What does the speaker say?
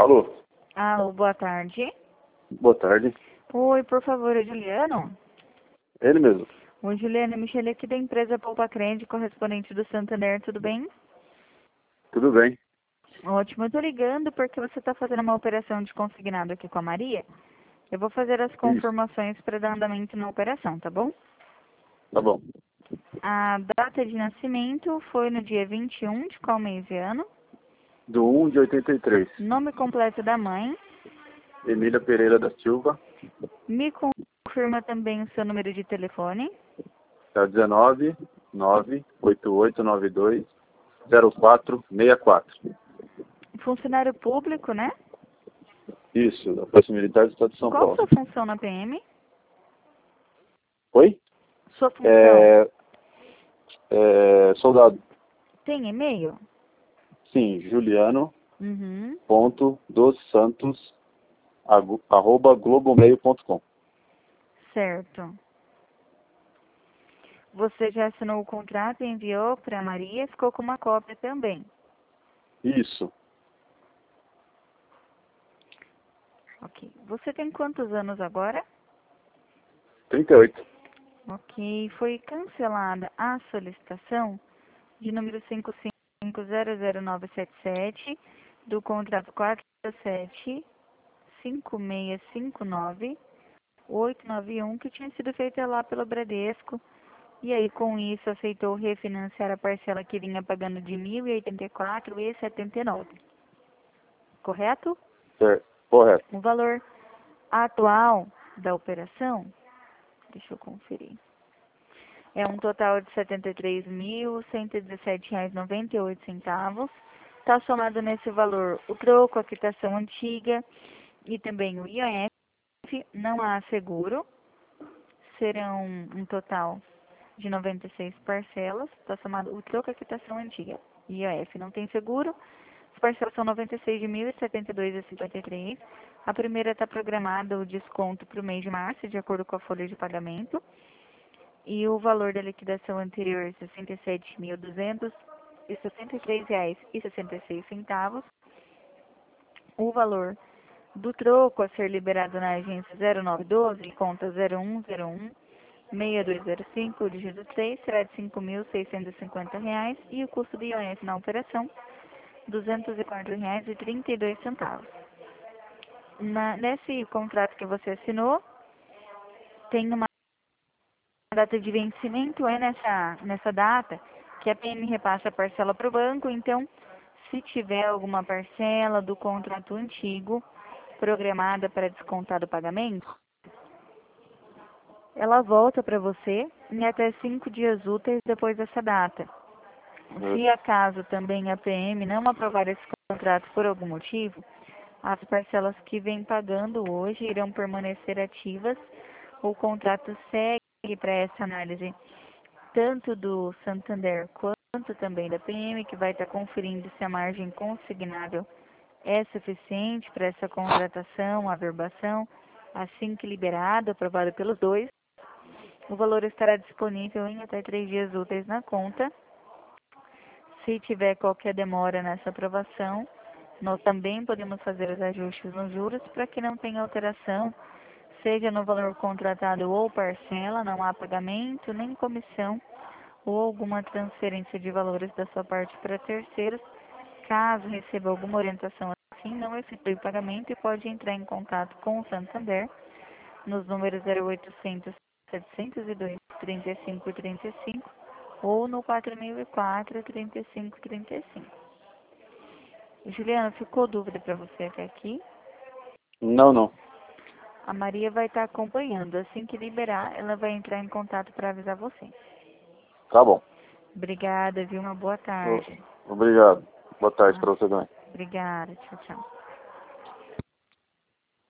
Alô, Alô, boa tarde. boa tarde. Oi, por favor, é Juliano? Ele mesmo. Oi, Juliano, é Michele aqui da empresa Poupa Crente, correspondente do Santander, tudo bem? Tudo bem? Ótimo, eu tô ligando porque você está fazendo uma operação de consignado aqui com a Maria. Eu vou fazer as Isso, confirmações para dar andamento na operação, tá bom? tá bom. A data de nascimento foi no dia 21 de qual mês e ano? Do 1 de 83. Nome completo da mãe. Emília Pereira da Silva, Me confirma também o seu número de telefone. tá 19 98892 0464. Funcionário público, né? Isso, da Polícia Militar do Estado de São Qual Paulo. sua função na PM? Oi? Sua função? É, soldado. Tem e-mail? Sim, Uhum. juliano.dossantos @globomail.com. Certo. Você já assinou o contrato e enviou para a Maria, ficou com uma cópia também. Isso, Ok. Você tem quantos anos agora? 38. Ok. Foi cancelada a solicitação de número 55000977 do contrato 475659891 que tinha sido feita lá pelo Bradesco. E aí, com isso, aceitou refinanciar a parcela que vinha pagando de R$ 1.084,79. Correto? Certo, correto. O valor atual da operação, deixa eu conferir, é um total de R$ 73.117,98. Está somado nesse valor o troco, a quitação antiga e também o IOF. Não há seguro. Serão um total de 96 parcelas. Está somado o troco, a quitação antiga. IOF não tem seguro. As parcelas são 96 de 1.072,53. A primeira está programada o desconto para o mês de março, de acordo com a folha de pagamento. E o valor da liquidação anterior, R$ 67.263,66. O valor do troco a ser liberado na agência 0912, conta 0101 6205, dígito 3, será de R$ 5.650 e o custo do IOF na operação, R$ 204,32. Nesse contrato que você assinou, tem uma data de vencimento, é nessa data que a PM repassa a parcela para o banco. Então, se tiver alguma parcela do contrato antigo programada para descontar do pagamento, ela volta para você em até 5 dias úteis depois dessa data. Se acaso também a PM não aprovar esse contrato por algum motivo, as parcelas que vem pagando hoje irão permanecer ativas. O contrato segue para essa análise tanto do Santander quanto também da PM, que vai estar conferindo se a margem consignável é suficiente para essa contratação, averbação, assim que liberado, aprovado pelos dois. O valor estará disponível em até 3 dias úteis na conta. Se tiver qualquer demora nessa aprovação, nós também podemos fazer os ajustes nos juros para que não tenha alteração, seja no valor contratado ou parcela, não há pagamento, nem comissão ou alguma transferência de valores da sua parte para terceiros. Caso receba alguma orientação assim, não efetue o pagamento e pode entrar em contato com o Santander nos números 0800 702 3535 ou no 4004 3535. Juliana, ficou dúvida para você até aqui? Não, não. A Maria vai estar acompanhando. Assim que liberar, ela vai entrar em contato para avisar você. Tá bom. Obrigada, viu? Uma boa tarde. Obrigado. Boa tarde Ah, para você também. obrigada. Tchau, tchau.